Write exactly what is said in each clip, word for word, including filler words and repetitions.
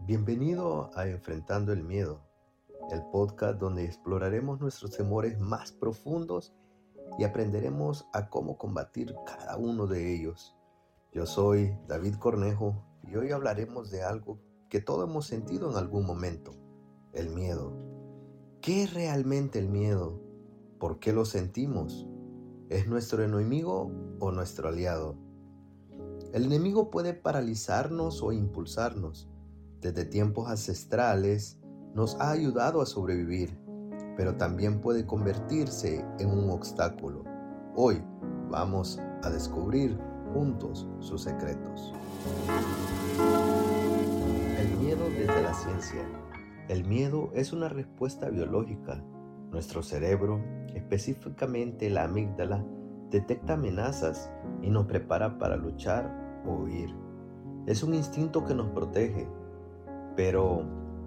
Bienvenido a Enfrentando el Miedo, el podcast donde exploraremos nuestros temores más profundos y aprenderemos a cómo combatir cada uno de ellos. Yo soy David Cornejo y hoy hablaremos de algo que todos hemos sentido en algún momento, el miedo. ¿Qué es realmente el miedo? ¿Por qué lo sentimos? ¿Es nuestro enemigo o nuestro aliado? El enemigo puede paralizarnos o impulsarnos. Desde tiempos ancestrales nos ha ayudado a sobrevivir, pero también puede convertirse en un obstáculo. Hoy vamos a descubrir juntos sus secretos. El miedo desde la ciencia. El miedo es una respuesta biológica. Nuestro cerebro, específicamente la amígdala, detecta amenazas y nos prepara para luchar o huir. Es un instinto que nos protege. Pero,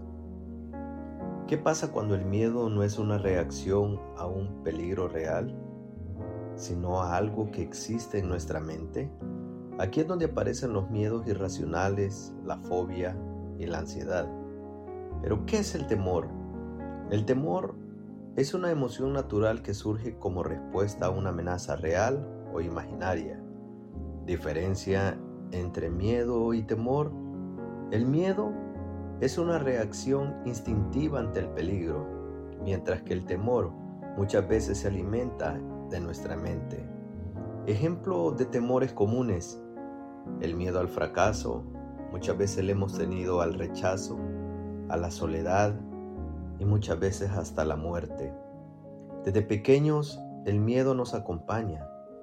¿qué pasa cuando el miedo no es una reacción a un peligro real, sino a algo que existe en nuestra mente? Aquí es donde aparecen los miedos irracionales, la fobia y la ansiedad. Pero, ¿qué es el temor? El temor es una emoción natural que surge como respuesta a una amenaza real o imaginaria. Diferencia entre miedo y temor. El miedo es una reacción instintiva ante el peligro, mientras que el temor muchas veces se alimenta de nuestra mente. Ejemplo de temores comunes: el miedo al fracaso, muchas veces le hemos tenido al rechazo, a la soledad y muchas veces hasta la muerte. Desde pequeños el miedo nos acompaña.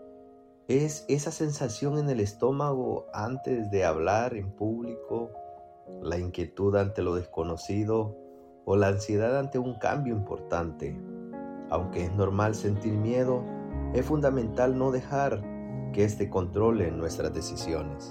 Es esa sensación en el estómago antes de hablar en público, la inquietud ante lo desconocido o la ansiedad ante un cambio importante. Aunque es normal sentir miedo, es fundamental no dejar que éste controle nuestras decisiones.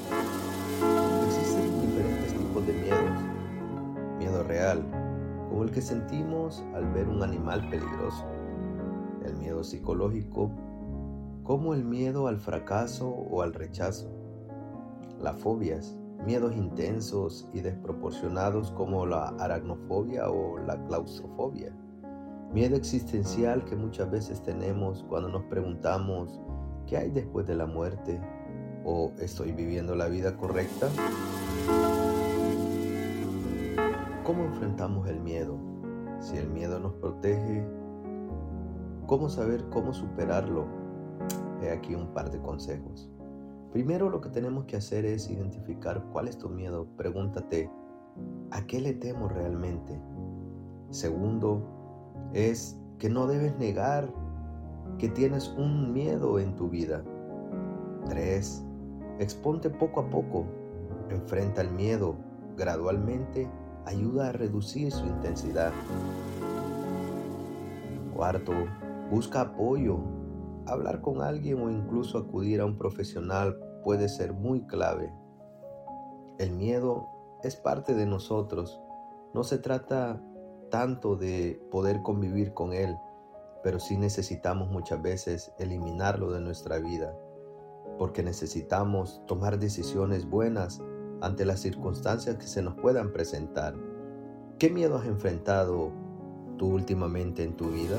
Existen diferentes tipos de miedos. Miedo real, como el que sentimos al ver un animal peligroso. El miedo psicológico, como el miedo al fracaso o al rechazo. Las fobias, miedos intensos y desproporcionados como la aracnofobia o la claustrofobia. Miedo existencial que muchas veces tenemos cuando nos preguntamos ¿qué hay después de la muerte? ¿O estoy viviendo la vida correcta? ¿Cómo enfrentamos el miedo? Si el miedo nos protege, ¿cómo saber cómo superarlo? He aquí un par de consejos. Primero, lo que tenemos que hacer es identificar cuál es tu miedo. Pregúntate, ¿a qué le temo realmente? Segundo, es que no debes negar que tienes un miedo en tu vida. Tres, exponte poco a poco. Enfrenta el miedo gradualmente. Ayuda a reducir su intensidad. Cuarto, busca apoyo. Hablar con alguien o incluso acudir a un profesional puede ser muy clave. El miedo es parte de nosotros. No se trata tanto de poder convivir con él, pero sí necesitamos muchas veces eliminarlo de nuestra vida, porque necesitamos tomar decisiones buenas ante las circunstancias que se nos puedan presentar. ¿Qué miedo has enfrentado tú últimamente en tu vida?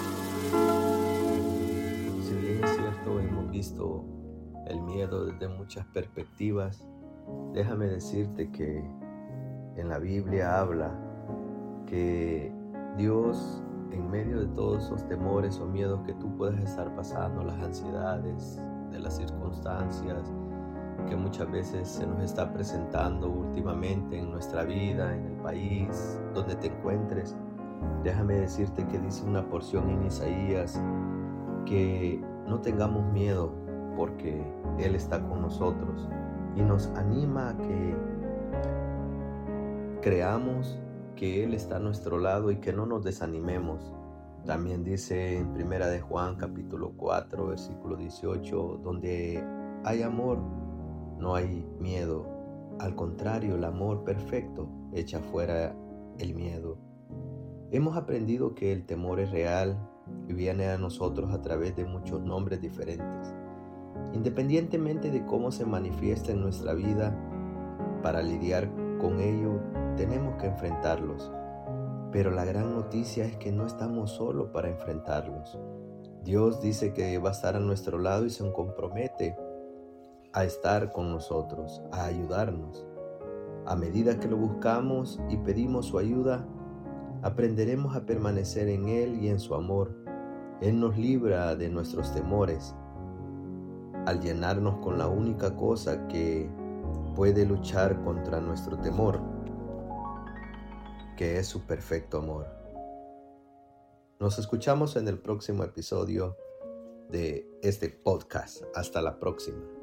Si bien es cierto, hemos visto el miedo desde muchas perspectivas, déjame decirte que en la Biblia habla que Dios, en medio de todos esos temores o miedos que tú puedes estar pasando, las ansiedades de las circunstancias que muchas veces se nos está presentando últimamente en nuestra vida, en el país donde te encuentres, déjame decirte que dice una porción en Isaías que no tengamos miedo porque Él está con nosotros y nos anima a que creamos que Él está a nuestro lado y que no nos desanimemos. También dice en Primera de Juan capítulo cuatro versículo dieciocho, donde hay amor no hay miedo. Al contrario, el amor perfecto echa fuera el miedo. Hemos aprendido que el temor es real y viene a nosotros a través de muchos nombres diferentes. Independientemente de cómo se manifiesta en nuestra vida, para lidiar con ello tenemos que enfrentarlos. Pero la gran noticia es que no estamos solos para enfrentarlos. Dios dice que va a estar a nuestro lado y se compromete a estar con nosotros, a ayudarnos. A medida que lo buscamos y pedimos su ayuda, aprenderemos a permanecer en Él y en su amor. Él nos libra de nuestros temores, al llenarnos con la única cosa que puede luchar contra nuestro temor, que es su perfecto amor. Nos escuchamos en el próximo episodio de este podcast. Hasta la próxima.